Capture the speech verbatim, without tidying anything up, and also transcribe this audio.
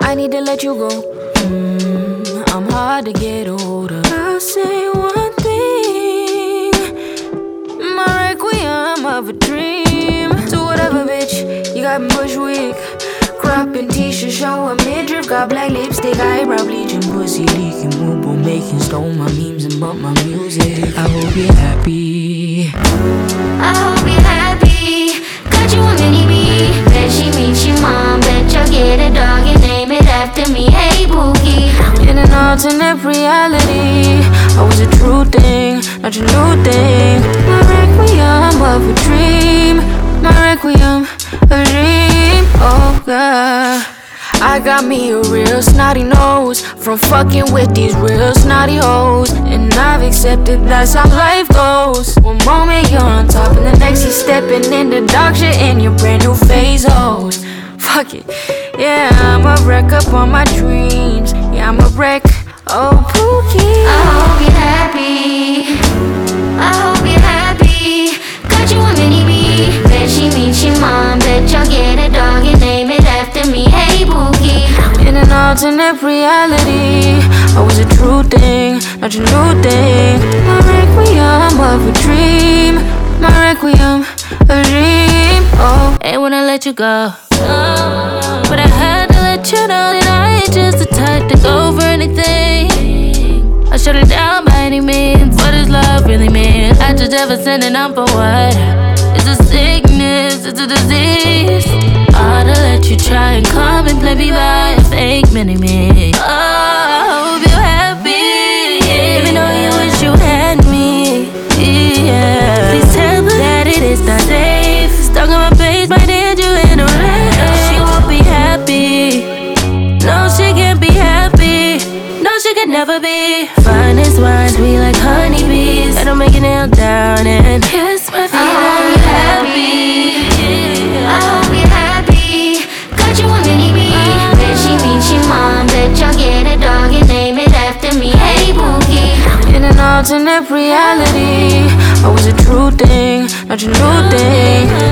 I need to let you go. Mm, I'm hard to get older. I'll say one thing. My requiem of a dream. So whatever, bitch, you got Bushwick. Cropping t-shirt, showing midriff. Got black lipstick, eyebrow bleaching, pussy leaking, boo making. Stole my memes and bought my music. I hope you're happy. I hope you're happy. Got you a mini me. Bet she meets your mom. Bet you'll get a dog and name it after me. Hey Pookie. In an alternate reality, I was a true thing, not your new thing. My requiem of a dream. My requiem of a dream. Oh God, I got me a real snotty nose from fucking with these real snotty hoes. And I've accepted that's how life goes. One moment you're on top and the next you're stepping in the dog shit in your brand new phase hoes. Fuck it, yeah, I'm a wreck up on my dreams. Yeah, I'm a wreck, oh Pookie. I hope you're happy. I hope you're happy. Got you a mini me. Bet she meets your mom. Bet you'll get a dog and name it after me. Hey Pookie. In an alternate reality, I was a true thing, not your new thing. My requiem of a dream. My requiem of a dream. Oh, ain't wanna let you go, but I had to let you know that I ain't just the type to go for anything. I shut it down by any means. What does love really mean? I just ever sending up for what? It's a sickness, it's a disease. Ought to let you try and come and play me by a fake mini-me. Oh, I hope you're happy, even though you wish you had me. Yeah. Please tell her that it is not safe. Stuck on my face, might end you in a wreck. She won't be happy. No, she can't be happy. No, she can never be. Finest wines, we like honeybees. Let 'em make it nail down and kiss my feet. I hope you're happy. I hope you're happy. Got you a mini me. Bet she meets your mom. Bet you'll get a dog and name it after me. Hey Pookie. In an alternate reality, I was a true thing, not your new thing.